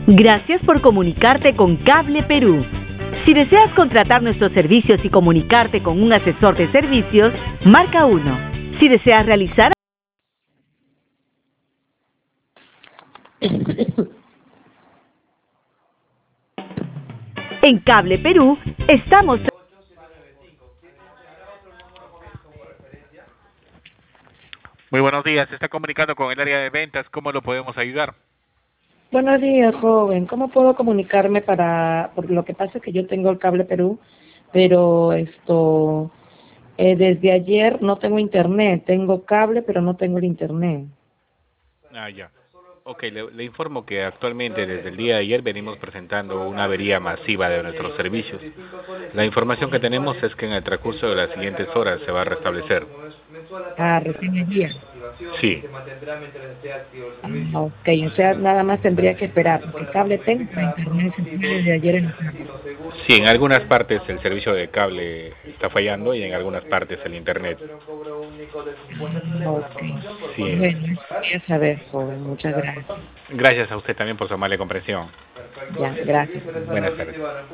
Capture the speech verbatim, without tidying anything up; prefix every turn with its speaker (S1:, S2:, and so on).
S1: Gracias por comunicarte con Cable Perú. Si deseas contratar nuestros servicios y comunicarte con un asesor de servicios, marca uno. Si deseas realizar... En Cable Perú estamos...
S2: Muy buenos días, se está comunicando con el área de ventas, ¿cómo lo podemos ayudar?
S3: Buenos días, joven. ¿Cómo puedo comunicarme para...? Porque lo que pasa es que yo tengo el Cable Perú, pero esto... Eh, desde ayer no tengo internet. Tengo cable, pero no tengo el internet.
S2: Ah, ya. Ok, le, le informo que actualmente desde el día de ayer venimos presentando una avería masiva de nuestros servicios. La información que tenemos es que en el transcurso de las siguientes horas se va a restablecer.
S3: Ah, recién ayer.
S2: Sí.
S3: Ah, ok, o sea, nada más tendría que esperar, porque cable tengo, pero internet se fue desde ayer en la tarde.
S2: Sí, en algunas partes el servicio de cable está fallando y en algunas partes el internet.
S3: Ok.
S2: Sí.
S3: Bueno, eso quería saber, joven. Muchas gracias.
S2: Gracias a usted también por su amable comprensión.
S3: Ya, gracias.
S2: Buenas tardes.